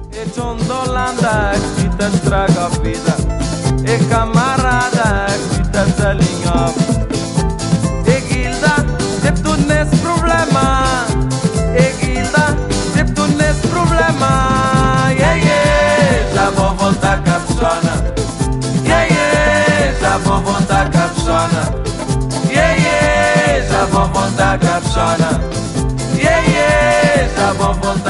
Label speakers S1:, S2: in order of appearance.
S1: E Tondolanda que te estraga a vida. E camarada que te desalinha. E Gilda, sempre tu nesse problema. E Gilda, sempre tu nesse problema. Yeah, yeah, já vou voltar cabeçona. Yeah, yeah, já vou voltar cabeçona. Yeah, yeah, já vou voltar cabeçona. Yeah, yeah, já vou voltar.